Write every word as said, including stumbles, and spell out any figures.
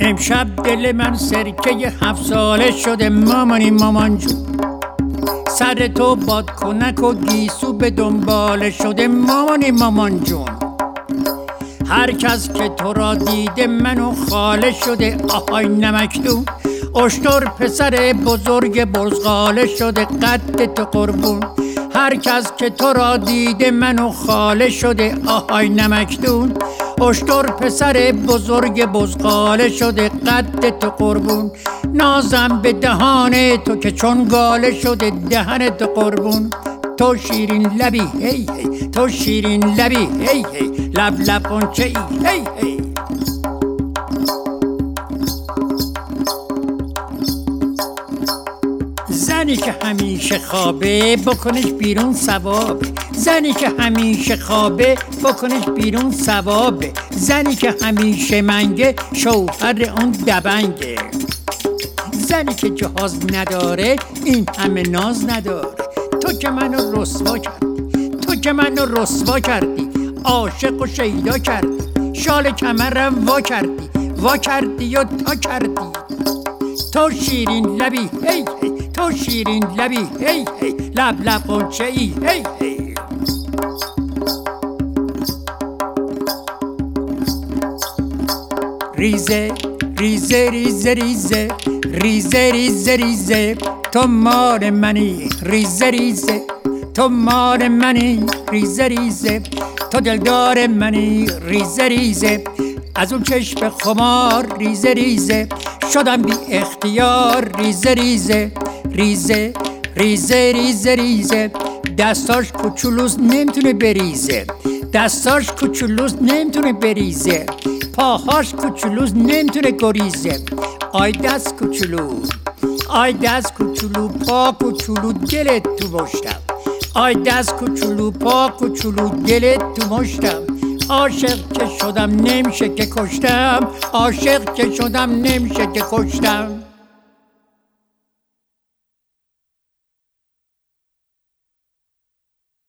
امشب دل من سرکه هفت ساله شده مامانی مامان جون. سر تو بادکنک و گیسو به دنباله شده مامانی مامان جون. هر کس که تو را دیده منو خاله شده آهای نمکدون. اشتر پسر بزرگ بزغاله شده قد تو قربون. هر کس که تو را دیده منو خاله شده آهای نمکدون. اشتر پسر بزرگ بزغاله شده قد تو قربون. نازم به دهان تو که چون گاله شده دهن تو قربون. تو شیرین لبی هی هی، تو شیرین لبی هی هی، لب لب غنچه ای هی هی. زنی که همیشه خوابه بکنش بیرون ثوابه. زنی که همیشه خوابه بکنش بیرون ثوابه. زنی که همیشه منگه شوهر اون دبنگه. زنی که جهاز نداره این همه ناز نداره. تو که منو رسوا کردی، تو که منو رسوا کردی، عاشق و شیدا کردی، شال کمرم وا کردی، وا کردی و تا کردی. تو شیرین لبی هی هی، تو شیرین لبی هی هی، لب لب غنچه ای هی هی. ریزه ریزه ریزه ریزه ریزه ریزه ریزه تو مال منی ریزه ریزه. تو مال منی ریزه ریزه. تو دلدار منی ریزه ریزه. از اون چشم خمار ریزه ریزه شدم بی اختیار ریزه ریزه. ریزه ریزه ریزه ریزه دستاش کوچولوست نمیتونه بریزه. دستاش کوچولوست نمیتونه بریزه. پاهاش کوچولوست نمیتونه گریزه. آی دست کوچولو، آی دست کوچولو، پا کوچولو، دلت تو مشتم. آی دست کوچولو، پا کوچولو، دلت تو مشتم. عاشق که شدم نمیشه که کشتم. عاشق که شدم نمیشه که کشتم.